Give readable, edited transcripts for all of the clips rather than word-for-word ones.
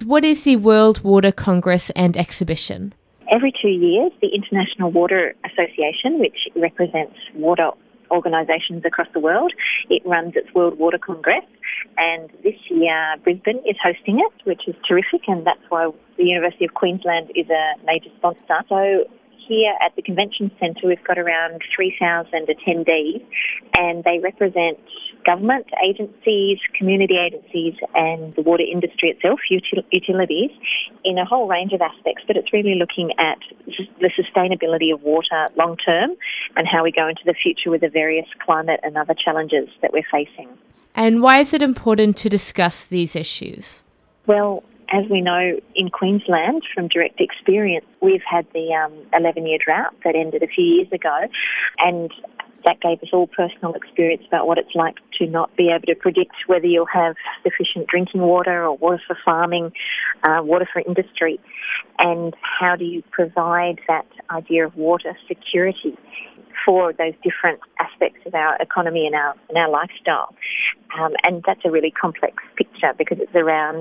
what is the World Water Congress and Exhibition? Every 2 years, the International Water Association, which represents water organisations across the world, it runs its World Water Congress, and this year Brisbane is hosting it, which is terrific, and that's why the University of Queensland is a major sponsor. So here at the Convention Centre, we've got around 3,000 attendees, and they represent government agencies, community agencies, and the water industry itself, utilities, in a whole range of aspects. But it's really looking at the sustainability of water long term and how we go into the future with the various climate and other challenges that we're facing. And why is it important to discuss these issues? Well, as we know in Queensland from direct experience, we've had the 11-year drought that ended a few years ago, and that gave us all personal experience about what it's like to not be able to predict whether you'll have sufficient drinking water or water for farming, water for industry, and how do you provide that idea of water security for those different aspects of our economy and our lifestyle. And that's a really complex picture because it's around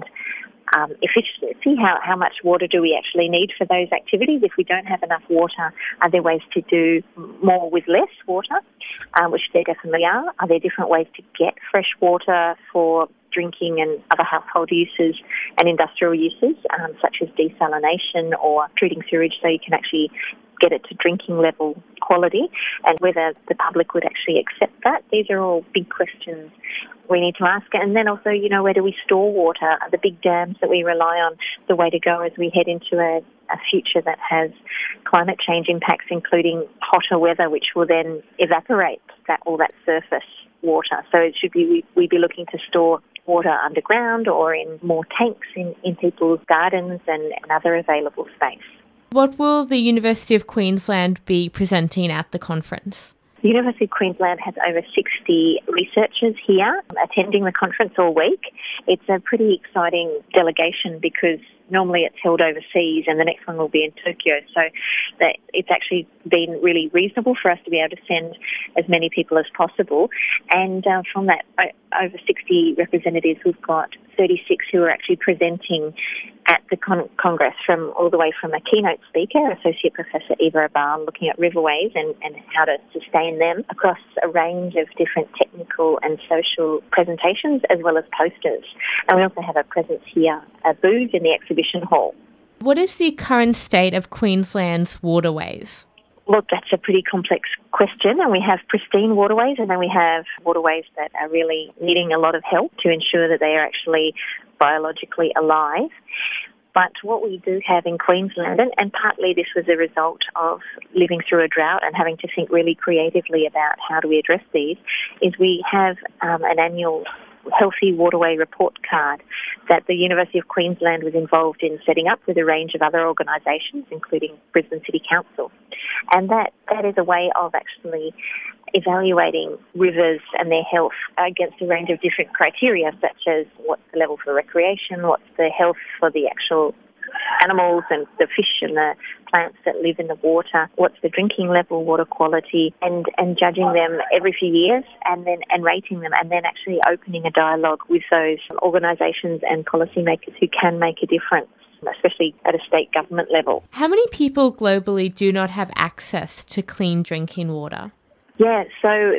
efficiency. How much water do we actually need for those activities? If we don't have enough water, are there ways to do more with less water? Which there definitely are. Are there different ways to get fresh water for drinking and other household uses and industrial uses, such as desalination or treating sewage so you can actually get it to drinking level quality, and whether the public would actually accept that? These are all big questions we need to ask. And then also, where do we store water? Are the big dams that we rely on the way to go as we head into a future that has climate change impacts, including hotter weather, which will then evaporate all that surface water? So it should be we be looking to store water underground or in more tanks in people's gardens and other available space. What will the University of Queensland be presenting at the conference? The University of Queensland has over 60 researchers here attending the conference all week. It's a pretty exciting delegation because normally it's held overseas and the next one will be in Tokyo. So that it's actually been really reasonable for us to be able to send as many people as possible. And from that over 60 representatives, we've got 36 who are actually presenting at the Congress, from all the way from a keynote speaker, Associate Professor Eva Abal, looking at riverways and how to sustain them across a range of different technical and social presentations, as well as posters. And we also have a presence here, a booth in the exhibition hall. What is the current state of Queensland's waterways? Look, that's a pretty complex question, and we have pristine waterways, and then we have waterways that are really needing a lot of help to ensure that they are actually biologically alive. But what we do have in Queensland, and partly this was a result of living through a drought and having to think really creatively about how do we address these, is we have an annual Healthy Waterway Report Card that the University of Queensland was involved in setting up with a range of other organisations, including Brisbane City Council. And that is a way of actually evaluating rivers and their health against a range of different criteria, such as what's the level for recreation, what's the health for the actual animals and the fish and the plants that live in the water, what's the drinking level, water quality, and judging them every few years and rating them, and then actually opening a dialogue with those organisations and policymakers who can make a difference, especially at a state government level. How many people globally do not have access to clean drinking water? Yeah, so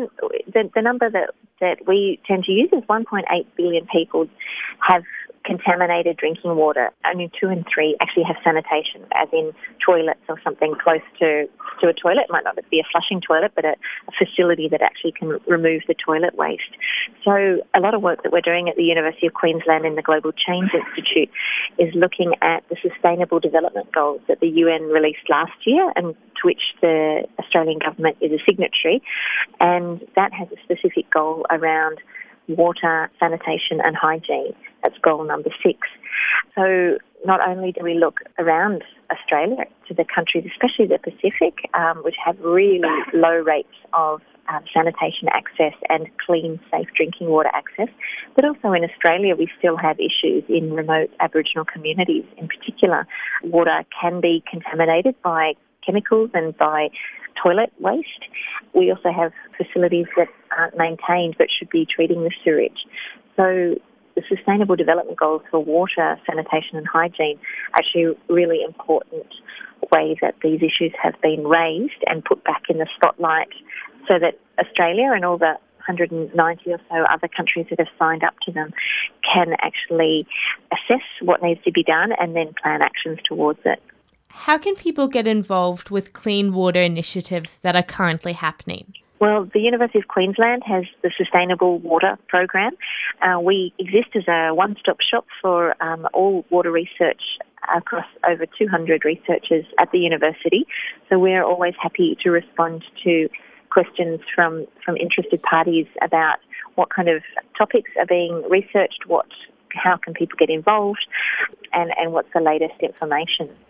the number that we tend to use is 1.8 billion people have contaminated drinking water. Only 2 in 3 actually have sanitation, as in toilets or something close to a toilet. It might not be a flushing toilet, but a facility that actually can remove the toilet waste. So a lot of work that we're doing at the University of Queensland in the Global Change Institute is looking at the Sustainable Development Goals that the UN released last year, and to which the Australian government is a signatory. And that has a specific goal around water, sanitation and hygiene. That's goal number 6. So not only do we look around Australia to the countries, especially the Pacific, which have really low rates of sanitation access and clean, safe drinking water access, but also in Australia we still have issues in remote Aboriginal communities. In particular, water can be contaminated by chemicals and by toilet waste. We also have facilities that aren't maintained but should be treating the sewage. So the Sustainable Development Goals for water, sanitation and hygiene are actually really important way that these issues have been raised and put back in the spotlight so that Australia and all the 190 or so other countries that have signed up to them can actually assess what needs to be done and then plan actions towards it. How can people get involved with clean water initiatives that are currently happening? Well, the University of Queensland has the Sustainable Water Program. We exist as a one-stop shop for all water research across over 200 researchers at the university. So we're always happy to respond to questions from interested parties about what kind of topics are being researched, how can people get involved, and what's the latest information.